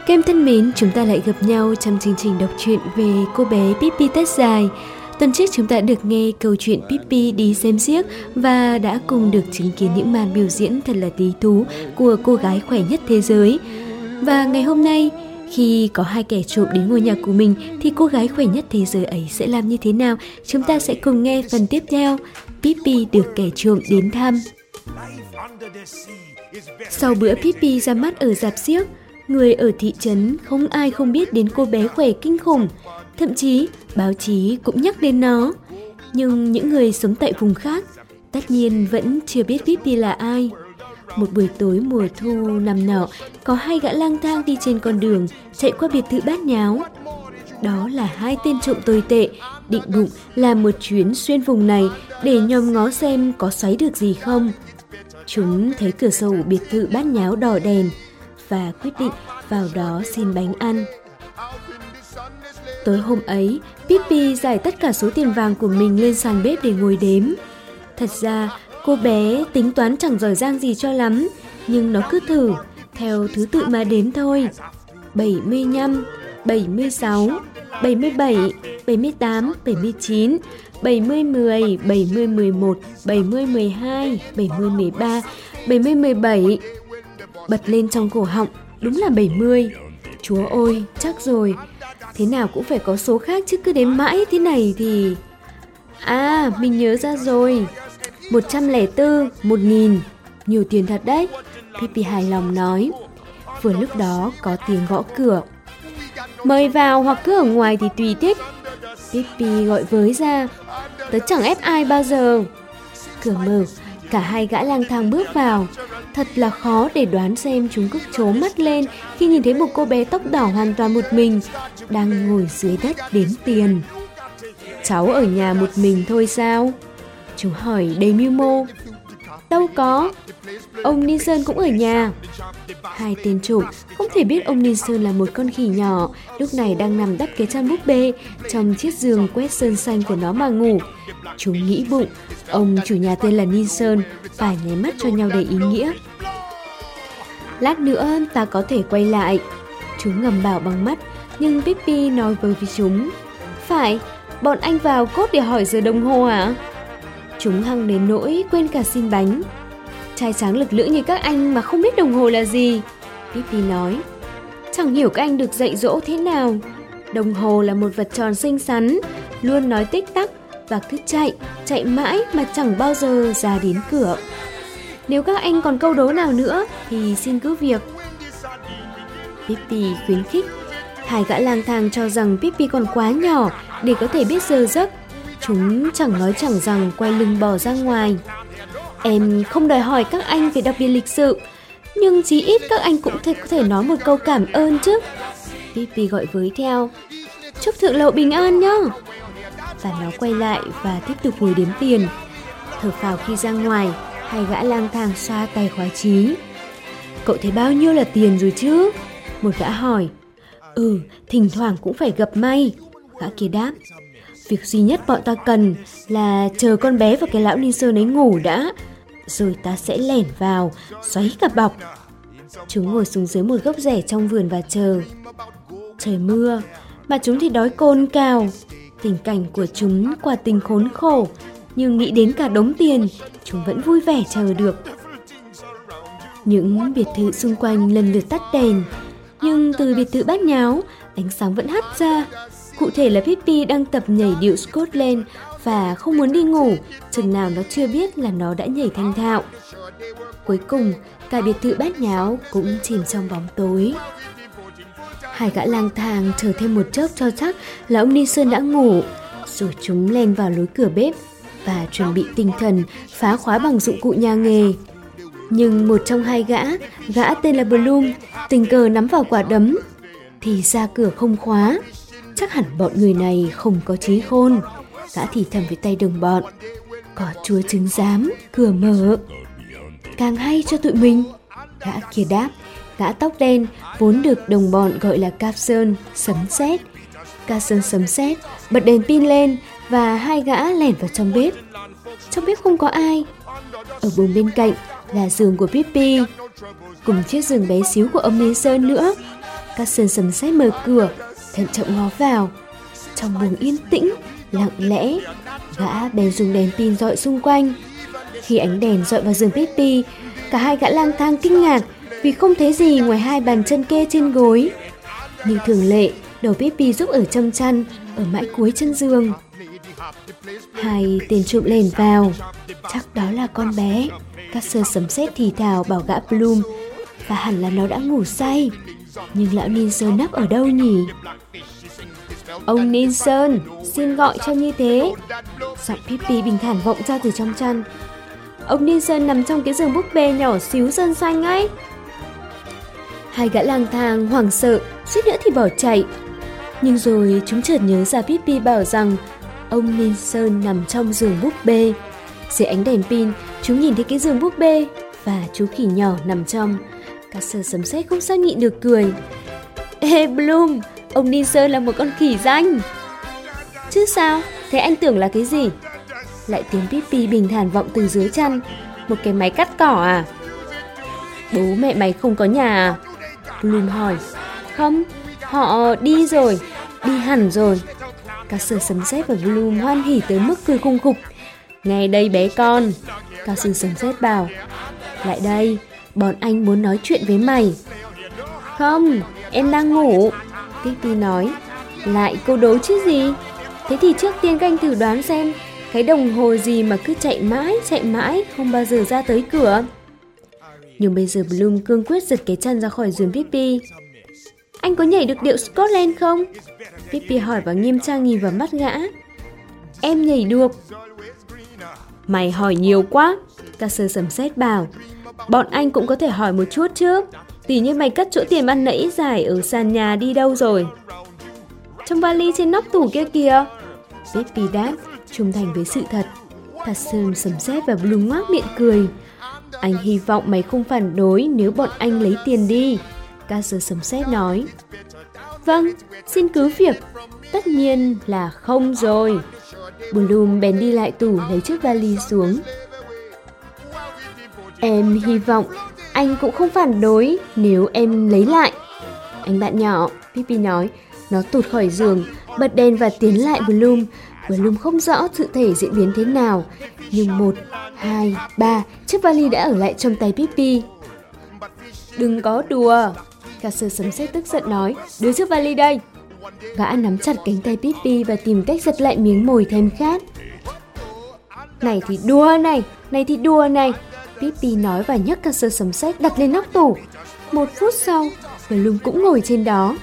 Các em thân mến, chúng ta lại gặp nhau trong chương trình đọc truyện về cô bé Pippi tóc dài. Tuần trước chúng ta được nghe câu chuyện Pippi đi xem xiếc và đã cùng được chứng kiến những màn biểu diễn thật là lý thú của cô gái khỏe nhất thế giới. Và ngày hôm nay, khi có hai kẻ trộm đến ngôi nhà của mình thì cô gái khỏe nhất thế giới ấy sẽ làm như thế nào? Chúng ta sẽ cùng nghe phần tiếp theo. Pippi được kẻ trộm đến thăm. Sau bữa Pippi ra mắt ở rạp xiếc, người ở thị trấn không ai không biết đến cô bé khỏe kinh khủng. Thậm chí báo chí cũng nhắc đến nó. Nhưng những người sống tại vùng khác tất nhiên vẫn chưa biết Pippi là ai. Một buổi tối mùa thu năm nọ, có hai gã lang thang đi trên con đường chạy qua biệt thự Bát Nháo. Đó là hai tên trộm tồi tệ, định bụng làm một chuyến xuyên vùng này để nhòm ngó xem có xoáy được gì không. Chúng thấy cửa sổ biệt thự Bát Nháo đỏ đèn và quyết định vào đó xin bánh ăn. Tối hôm ấy, Pippi giải tất cả số tiền vàng của mình lên sàn bếp để ngồi đếm. Thật ra, cô bé tính toán chẳng giỏi giang gì cho lắm, nhưng nó cứ thử, theo thứ tự mà đếm thôi. 75, 76, 77, 78, 79, 70, 10, 70, 11, 70, 12, 70, 13, 70, 17. Bật lên trong cổ họng, đúng là 70. Chúa ơi, chắc rồi. Thế nào cũng phải có số khác chứ cứ đếm mãi thế này thì... À, mình nhớ ra rồi. 104, 1000. Nhiều tiền thật đấy, Pippi hài lòng nói. Vừa lúc đó có tiếng gõ cửa. Mời vào hoặc cứ ở ngoài thì tùy thích, Pippi gọi với ra. Tớ chẳng ép ai bao giờ. Cửa mở, cả hai gã lang thang bước vào. Thật là khó để đoán xem chúng cứ trố mắt lên khi nhìn thấy một cô bé tóc đỏ hoàn toàn một mình đang ngồi dưới đất đếm tiền. Cháu ở nhà một mình thôi sao? Chúng hỏi đầy mưu mô. Đâu có, ông Nilsson cũng ở nhà. Hai tên trộm không thể biết ông Nilsson là một con khỉ nhỏ lúc này đang nằm đắp cái chăn búp bê trong chiếc giường quét sơn xanh của nó mà ngủ. Chúng nghĩ bụng ông chủ nhà tên là Nilsson phải nháy mắt cho nhau đầy ý nghĩa. Lát nữa ta có thể quay lại, chúng ngầm bảo bằng mắt. Nhưng Pippi nói với chúng, phải, bọn anh vào cốt để hỏi giờ đồng hồ à? Chúng hăng đến nỗi quên cả xin bánh. Trai tráng lực lưỡng như các anh mà không biết đồng hồ là gì, Pippi nói. Chẳng hiểu các anh được dạy dỗ thế nào. Đồng hồ là một vật tròn xinh xắn, luôn nói tích tắc và cứ chạy mãi mà chẳng bao giờ ra đến cửa. Nếu các anh còn câu đố nào nữa thì xin cứ việc, Pippi khuyến khích. Hai gã lang thang cho rằng Pippi còn quá nhỏ để có thể biết giờ giấc. Chúng chẳng nói chẳng rằng quay lưng bỏ ra ngoài. Em không đòi hỏi các anh phải đặc biệt lịch sự, nhưng chí ít các anh cũng có thể nói một câu cảm ơn chứ, Pippi gọi với theo. Chúc thượng lộ bình an nhá. Và nó quay lại và tiếp tục ngồi đếm tiền. Thở phào khi ra ngoài, hai gã lang thang xoa tay khoái chí. Cậu thấy bao nhiêu là tiền rồi chứ? Một gã hỏi. Thỉnh thoảng cũng phải gặp may, gã kia đáp. Việc duy nhất bọn ta cần là chờ con bé và cái lão Nilsson ấy ngủ đã, rồi ta sẽ lẻn vào, xoáy cả bọc. Chúng ngồi xuống dưới một gốc rễ trong vườn và chờ. Trời mưa, mà chúng thì đói cồn cào. Tình cảnh của chúng quả tình khốn khổ, nhưng nghĩ đến cả đống tiền, chúng vẫn vui vẻ chờ được. Những biệt thự xung quanh lần lượt tắt đèn, nhưng từ biệt thự Bát Nháo, ánh sáng vẫn hắt ra. Cụ thể là Pippi đang tập nhảy điệu Scotland và không muốn đi ngủ, chừng nào nó chưa biết là nó đã nhảy thành thạo. Cuối cùng, cả biệt thự Bát Nháo cũng chìm trong bóng tối. Hai gã lang thang chờ thêm một chốc cho chắc là ông Nilsson đã ngủ, rồi chúng len vào lối cửa bếp và chuẩn bị tinh thần phá khóa bằng dụng cụ nhà nghề. Nhưng một trong hai gã tên là Bloom, tình cờ nắm vào quả đấm, thì ra cửa không khóa. Chắc hẳn bọn người này không có trí khôn, gã thì thầm với tay đồng bọn. Có chúa chứng giám, cửa mở. Càng hay cho tụi mình, gã kia đáp. Gã tóc đen vốn được đồng bọn gọi là Carson sấm sét. Carson sấm sét bật đèn pin lên và hai gã lẻn vào trong bếp. Trong bếp không có ai. Ở buồng bên cạnh là giường của Pippi, cùng chiếc giường bé xíu của ông Nilsson nữa. Các sơn sấm sét mở cửa, thận trọng ngó vào. Trong buồng yên tĩnh, lặng lẽ, gã bèn dùng đèn pin dọi xung quanh. Khi ánh đèn dọi vào giường Pippi, cả hai gã lang thang kinh ngạc vì không thấy gì ngoài hai bàn chân kê trên gối. Như thường lệ, đầu Pippi giúp ở trong chăn, ở mãi cuối chân giường. Hai tên trộm lèn vào, chắc đó là con bé. Các sơ sấm sét thì thào bảo gã Bloom, và hẳn là nó đã ngủ say. Nhưng lão Nilsson nấp ở đâu nhỉ? Ông Nilsson, xin gọi cho như thế. Giọng Pippi bình thản vọng ra từ trong chăn. Ông Nilsson nằm trong cái giường búp bê nhỏ xíu sơn xanh ấy. Hai gã lang thang hoảng sợ, suýt nữa thì bỏ chạy. Nhưng rồi chúng chợt nhớ ra Pippi bảo rằng ông Nilsson nằm trong giường búp bê. Dưới ánh đèn pin, chúng nhìn thấy cái giường búp bê và chú khỉ nhỏ nằm trong. Các sơ sấm sét không sao nhịn được cười. Ê Bloom, ông Nilsson là một con khỉ ranh. Chứ sao, thế anh tưởng là cái gì? Lại tiếng Pippi bình thản vọng từ dưới chăn. Một cái máy cắt cỏ à? Bố mẹ mày không có nhà à? Bloom hỏi. Không, họ đi rồi, đi hẳn rồi. Các sơ sấm sét và Bloom hoan hỉ tới mức cười khùng khục. Nghe đây bé con, Cao sư sấm sét bảo. Lại đây, bọn anh muốn nói chuyện với mày. Không, em đang ngủ, Pippi nói. Lại câu đố chứ gì? Thế thì trước tiên các anh thử đoán xem, cái đồng hồ gì mà cứ chạy mãi, không bao giờ ra tới cửa. Nhưng bây giờ Bloom cương quyết giật cái chân ra khỏi giường Pippi. Anh có nhảy được điệu Scotland không? Pippi hỏi và nghiêm trang nhìn vào mắt gã. Em nhảy được. Mày hỏi nhiều quá, Các sơ sấm sét bảo. Bọn anh cũng có thể hỏi một chút chứ. Tỉ như mày cất chỗ tiền ban nãy giải ở sàn nhà đi đâu rồi? Trong vali trên nóc tủ kia kìa, Pippi đáp, trung thành với sự thật. Các sơ sấm sét và Bloom ngoác miệng cười. Anh hy vọng mày không phản đối nếu bọn anh lấy tiền đi, Các sơ sấm sét nói. Vâng, xin cứ việc. Tất nhiên là không rồi. Bloom bèn đi lại tủ lấy chiếc vali xuống. Em hy vọng anh cũng không phản đối nếu em lấy lại. Anh bạn nhỏ, Pippi nói. Nó tụt khỏi giường, bật đèn và tiến lại Bloom. Bloom không rõ sự thể diễn biến thế nào, nhưng 1, 2, 3, chiếc vali đã ở lại trong tay Pippi. Đừng có đùa, Các sơ sấm sét tức giận nói. Đưa chiếc vali đây. Gã nắm chặt cánh tay Pippi và tìm cách giật lại miếng mồi thêm khát. Này thì đùa này, Pippi nói và nhấc Các sơ sấm sét đặt lên nóc tủ. 1 phút sau, Bloom cũng ngồi trên đó.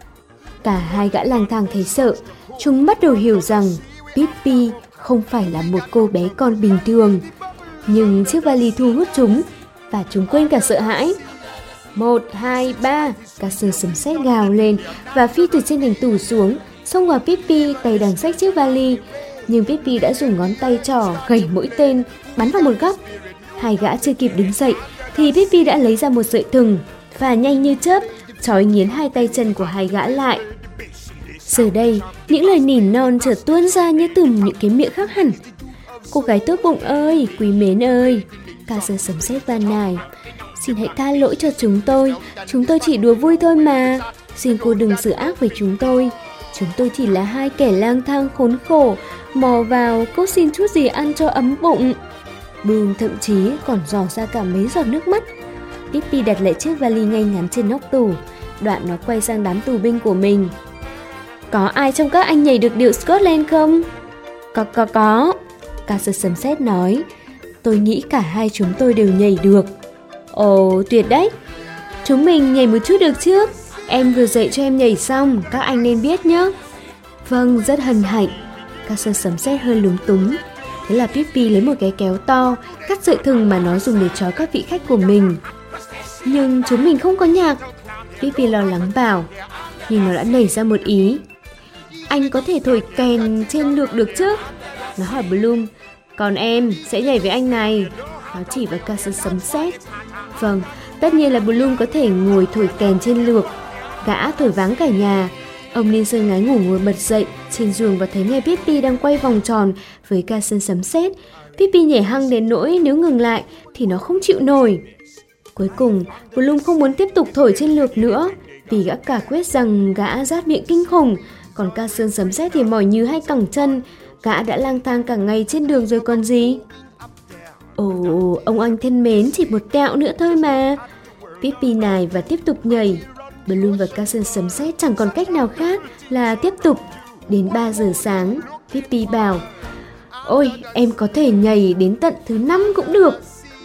Cả hai gã lang thang thấy sợ. Chúng bắt đầu hiểu rằng Pippi không phải là một cô bé con bình thường. Nhưng chiếc vali thu hút chúng, và chúng quên cả sợ hãi. 1, 2, 3, Các sơ sấm sét gào lên và phi từ trên thành tủ xuống, xông vào Pippi tay đang xách chiếc vali. Nhưng Pippi đã dùng ngón tay trỏ gẩy mũi tên, bắn vào một góc. Hai gã chưa kịp đứng dậy thì Pippi đã lấy ra một sợi thừng và nhanh như chớp trói nghiến hai tay chân của hai gã lại. Giờ đây, những lời nỉ non chợt tuôn ra như từ những cái miệng khác hẳn. Cô gái tốt bụng ơi, quý mến ơi, Các sơ sấm sét van nài. Xin hãy tha lỗi cho chúng tôi chỉ đùa vui thôi mà. Xin cô đừng xử ác với chúng tôi chỉ là hai kẻ lang thang khốn khổ, mò vào cô xin chút gì ăn cho ấm bụng. Bloom thậm chí còn rò ra cả mấy giọt nước mắt. Pippi đặt lại chiếc vali ngay ngắn trên nóc tủ, đoạn nó quay sang đám tù binh của mình. Có ai trong các anh nhảy được điệu Scotland không? Có, Các sơ sấm sét nói. Tôi nghĩ cả hai chúng tôi đều nhảy được. Ồ, tuyệt đấy. Chúng mình nhảy một chút được chứ? Em vừa dạy cho em nhảy xong, các anh nên biết nhé. Vâng, rất hân hạnh. Các sơ sấm sét hơi lúng túng. Thế là Pippi lấy một cái kéo to, cắt sợi thừng mà nó dùng để trói các vị khách của mình. Nhưng chúng mình không có nhạc, Pippi lo lắng bảo. Nhưng nó đã nảy ra một ý. Anh có thể thổi kèn trên lược được chứ? Nó hỏi Bloom. Còn em sẽ nhảy với anh này. Nó chỉ vào Các sơ sấm sét. Vâng, tất nhiên là Bloom có thể ngồi thổi kèn trên lược. Gã thổi váng cả nhà. Ông Nilsson ngái ngủ ngồi bật dậy trên giường và thấy nghe Pippi đang quay vòng tròn với Các sơ sấm sét. Pippi nhảy hăng đến nỗi nếu ngừng lại thì nó không chịu nổi. Cuối cùng, Bloom không muốn tiếp tục thổi trên lược nữa. Pippi gã cả quyết rằng gã rát miệng kinh khủng, còn Ca Sơn Sấm Sét thì mỏi nhừ hai cẳng chân. Gã đã lang thang cả ngày trên đường rồi còn gì. Ồ, ông anh thân mến, chỉ một tẹo nữa thôi mà. Pippi nài và tiếp tục nhảy. Bloom và Ca Sơn Sấm Sét chẳng còn cách nào khác là tiếp tục. Đến 3 giờ sáng, Pippi bảo: ôi, em có thể nhảy đến tận thứ 5 cũng được.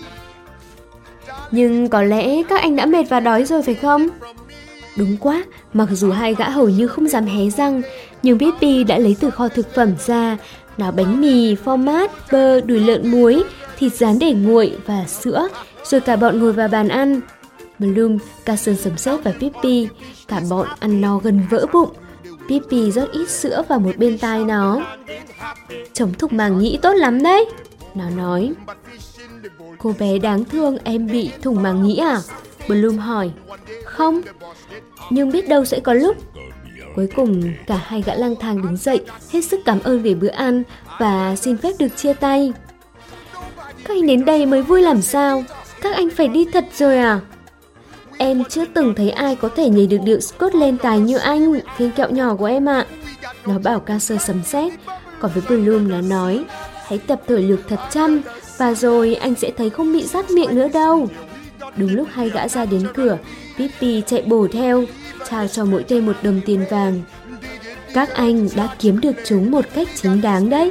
Nhưng có lẽ các anh đã mệt và đói rồi phải không? Đúng quá, mặc dù hai gã hầu như không dám hé răng, nhưng Pippi đã lấy từ kho thực phẩm ra, nào bánh mì, phô mát, bơ, đùi lợn muối, thịt rán để nguội và sữa, rồi cả bọn ngồi vào bàn ăn. Bloom, Ca Sơn Sấm Sét và Pippi, cả bọn ăn no gần vỡ bụng. Pippi rót ít sữa vào một bên tai nó. Chống thủng màng nhĩ tốt lắm đấy, nó nói. Cô bé đáng thương, em bị thủng màng nhĩ à? Bloom hỏi. Không, nhưng biết đâu sẽ có lúc. Cuối cùng cả hai gã lang thang đứng dậy, hết sức cảm ơn về bữa ăn và xin phép được chia tay. Các anh đến đây mới vui làm sao? Các anh phải đi thật rồi à? Em chưa từng thấy ai có thể nhảy được điệu Scotland tài như anh, viên kẹo nhỏ của em ạ. Nó bảo Ca Sơn Sấm Sét. Còn với Bloom nó nói: hãy tập thở lực thật chăm, và rồi anh sẽ thấy không bị rát miệng nữa đâu. Đúng lúc hai gã ra đến cửa, Pippi chạy bổ theo, trao cho mỗi tên 1 đồng tiền vàng. Các anh đã kiếm được chúng một cách chính đáng đấy.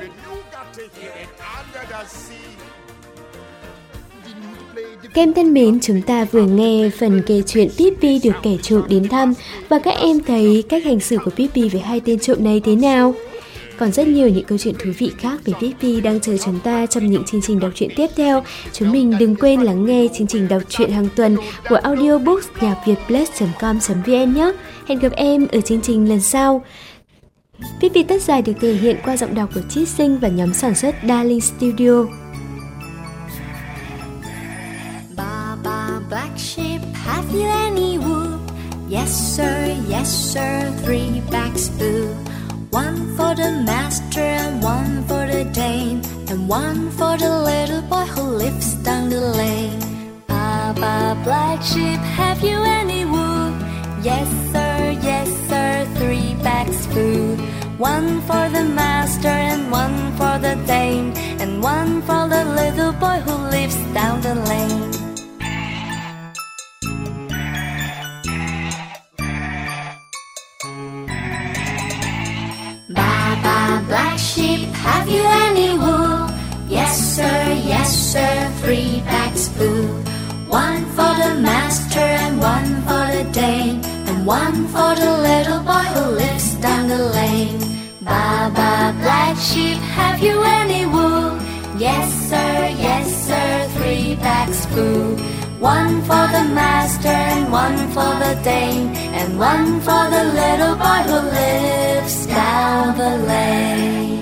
Các em thân mến, chúng ta vừa nghe phần kể chuyện Pippi được kẻ trộm đến thăm, và các em thấy cách hành xử của Pippi với hai tên trộm này thế nào? Còn rất nhiều những câu chuyện thú vị khác về Pippi đang chờ chúng ta trong những chương trình đọc truyện tiếp theo. Chúng mình đừng quên lắng nghe chương trình đọc truyện hàng tuần của audiobooks nhacvietplus.com.vn nhé. Hẹn gặp em ở chương trình lần sau. Pippi tất dài được thể hiện qua giọng đọc của Chi Sinh và nhóm sản xuất Darling Studio. Black sheep, have you any wool? Yes sir, 3 bags full. One for the master and one for the dame, and one for the little boy who lives down the lane. Papa Black Sheep, have you any wool? Yes sir, 3 bags full. One for the master and one for the dame, and one for the little boy who lives down the lane. Black sheep, have you any wool? Yes sir, 3 bags full. One for the master and one for the dame, and one for the little boy who lives down the lane. Baba Black Sheep, have you any wool? Yes sir, 3 bags full. One for the master and one for the dame, and one for the little boy who lives down the lane.